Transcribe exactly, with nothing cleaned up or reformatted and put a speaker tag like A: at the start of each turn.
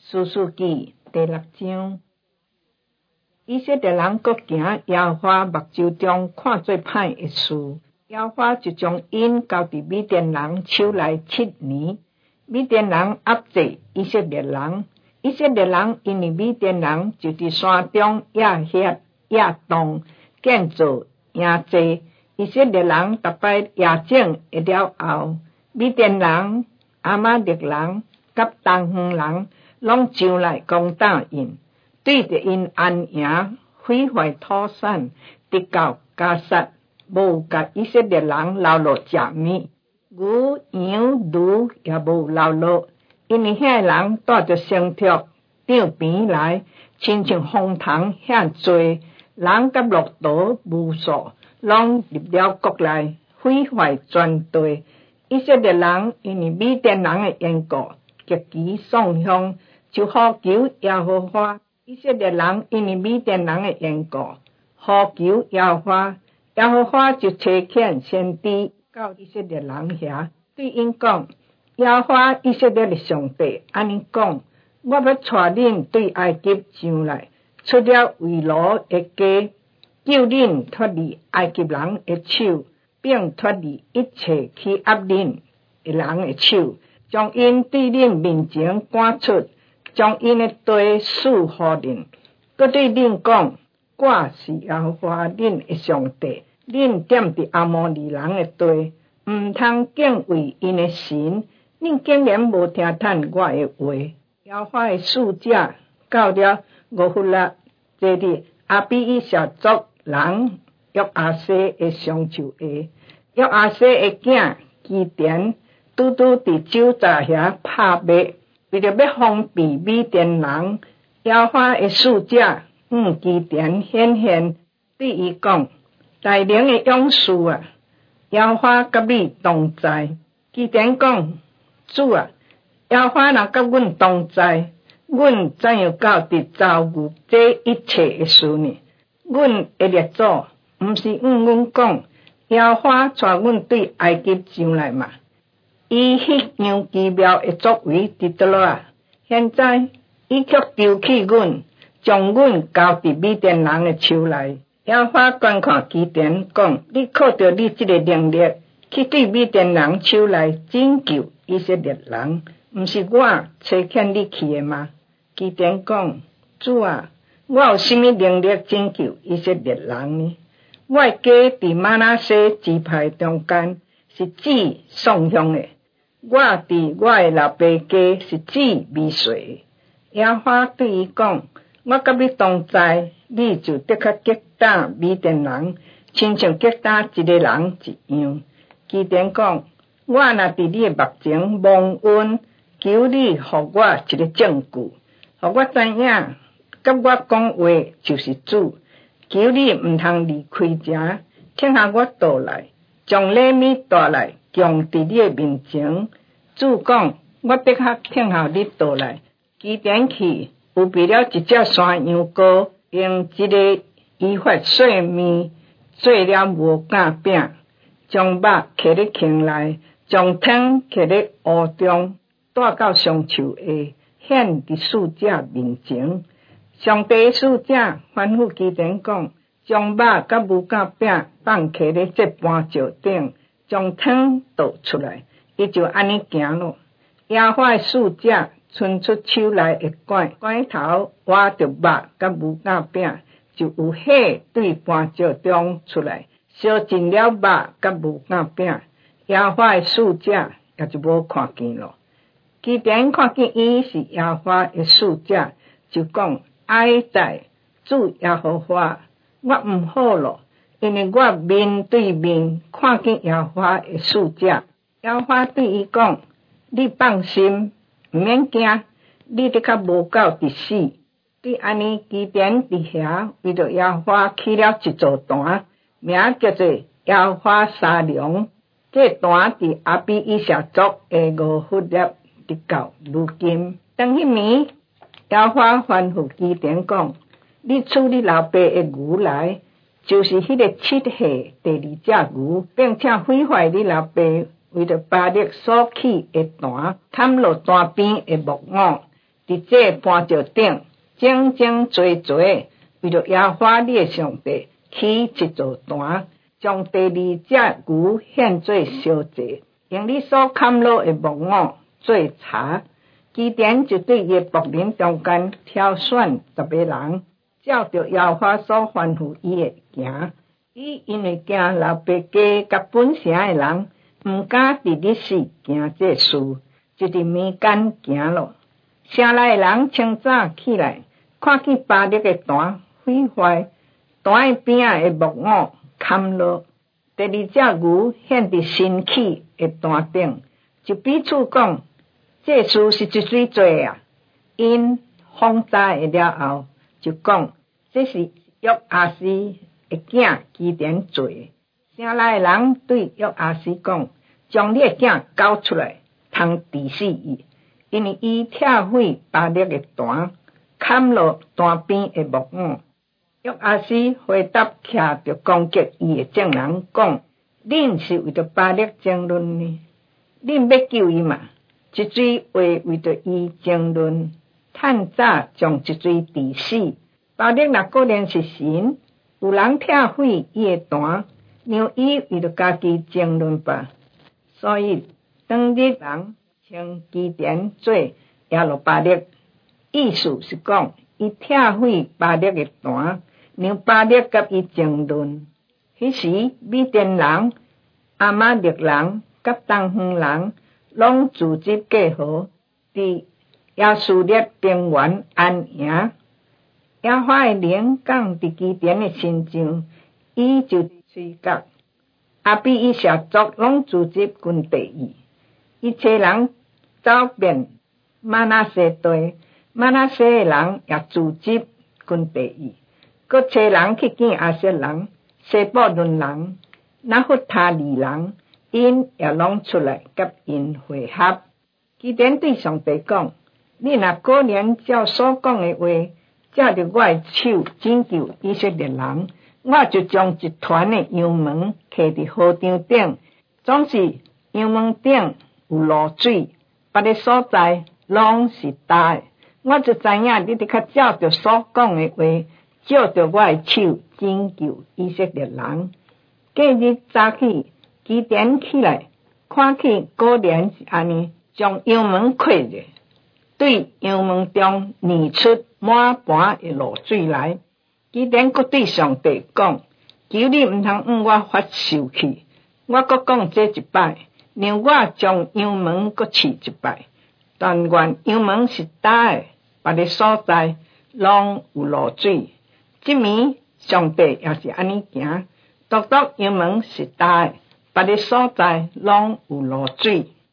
A: 士師記第六章，以色列人各行耶和華目睭中看做歹的事，耶和華就將因交佇米甸人手內七年。米甸人壓制以色列人，以色列人因為米甸人就佇山中野穴野洞建造營寨。以色列人逐擺夜整一了後，米甸人、亞瑪力人、甲東方人攏上來攻打因，對着因安營，毀壞土產，直到加薩，無甲以色列人留落食物，牛羊驢也無留落，因為遐人帶着牲畜上邊來，親像風筒遐濟，人甲駱駝無數，攏入了國內，毀壞全地。以色列人因為米甸人的緣故，極其喪凶，就呼求耶和華。以色列人因為米甸人的緣故，呼求耶和華，耶和華就差遣先知到以色列人遐，對因講：耶和華以色列的上帝安尼講：我要帶恁對埃及上來，出了為奴的家，救恁脫離埃及人的手，並脫離一切欺壓恁的人的手，將因對恁面前趕出，將因的地賜予恁。閣對恁講：我是耶和華恁的上帝，恁踮佇亞摩利人的地，毋通敬畏因的神，恁竟然無聽趁我的話。耶和華的使者到了俄弗拉這日，阿比以謝族人約阿西的上樹下，約阿西的囝基甸拄拄佇酒醡遐拍馬，為着要防備米甸人，耶和華的使者向基甸顯現，對伊講：大能的勇士啊，耶和華甲你同在。基甸講：主啊，耶和華若甲阮同在，阮怎樣到底遭遇這一切的事呢？阮的列祖毋是向阮講，耶和華帶阮對埃及上來嘛？伊迄樣奇妙的作為佇叨仔？現在伊卻丟棄阮，將阮交佇米甸人的手內。耶和華觀看基甸講：你靠着你這個能力，去對米甸人手內拯救以色列人，毋是我差遣你去的嗎？基甸講：主啊，我有甚麼能力拯救以色列人呢？我的家佇瑪拿西支派中間是最喪凶的，我佇我的老爸家是最微細的。耶和華對伊講：我甲你同在，你就得較擊打米甸人，親像擊打一個人一樣。基甸講：我若佇你的目前蒙恩，求你予我一個證據，予我知影，甲我講話就是主。求你毋通離開這，聽下我倒來，將禮物帶來，供佇你的面前。主講：我得較聽下你倒來。基甸去，有備了一隻山羊羔，用一個伊發細麵做了無酵餅，將肉放咧磬內，將湯放咧壺中，帶到上樹下，顯佇使者面前。上帝使者吩咐基甸講：將肉甲無酵餅放徛咧這盤石頂，將湯倒出來，伊就安尼行咯。耶和華的使者伸出手內的管，管頭挖着肉甲無酵餅，就有火對盤石中出來，燒盡了肉甲無酵餅。耶和華的使者也就無看見咯。基甸看見伊是耶和華的使者，就講：哀哉，主耶和華，我毋好咯，因為我面對面看見耶和華的使者。耶和華對伊講：你放心，毋免驚，你得較無夠佇死。對安尼，基甸佇遐為着耶和華起了一座壇，名叫做耶和華沙龍。這壇佇阿比以謝族的俄弗拉直到如今。當迄暝，耶和華吩咐基甸講：你取你老爸的牛來，就是迄個七歲第二隻牛，並且毀壞你老爸為着巴力所起的壇，砍落壇邊的木偶， 伫这搬着顶，整整齐齐，为着耶和华你的上帝起一座坛，将第二只牛献做烧祭，用你所砍落的木偶做柴。基甸就对伊仆人中间挑选十个人，照着耶和华所吩咐伊的行。伊因为惊老爸家甲本城的人，毋敢伫日时行这事，就伫暝间行咯。城内的人清早起来，看见巴力的坛毁坏，坛的边仔的木偶砍落，第二只牛献伫新起的坛顶，就彼此讲。这事是一水做啊！因轰炸下了后，就讲这是约阿斯的囝基甸做的。城内的人对约阿斯讲：将你的囝交出来，通治死伊，因为伊拆毁巴力的坛，砍落坛边的木偶。约阿斯回答徛着攻击伊的众人讲：恁是为着巴力争论呢？恁要救伊嘛？一水话为着伊争论，趁早将一水治死。巴力若果然是神，有人拆毁伊的坛，让伊为着家己争论吧。所以当日人称基甸做耶路巴力，意思是讲伊拆毁巴力的坛，让巴力甲伊争论。迄时米甸人、阿玛力人甲东方人。拢组织结合，伫亚述列平原安营。耶和华的灵降伫基甸的身上，伊就吹角。阿比以下族拢组织军队伊，一切人走遍玛拿西地，玛拿西的人也组织军队伊，各切人去见亚瑟人、西布伦人、拿弗他利人。因也拢出来甲因会合。基甸对上帝讲：你若果然照所讲的话，照着我的手拯救以色列人，我就将一团的羊毛揢伫河场顶，总是羊毛顶有露水，别个所在拢是干的。我就知影你得较照着所讲的话，照着我的手拯救以色列人。隔日早起。基甸起来，看见果然是安尼，将羊毛开热，对羊毛中沵出满盘的露水来。基甸阁对上帝讲：求你毋通向我发受气，我阁讲这一摆，让我将羊毛阁试一摆。但愿羊毛是干的，别个所在拢有露水。即暝上帝也是安尼行，独独羊毛是干的。别个所在拢有露水。